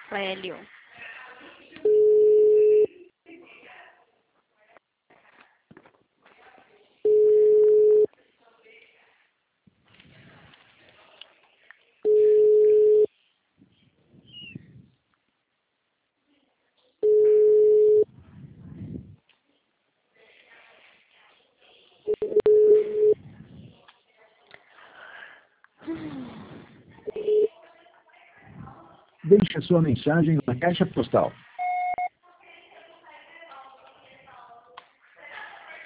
Hélio. Deixe a sua mensagem na caixa postal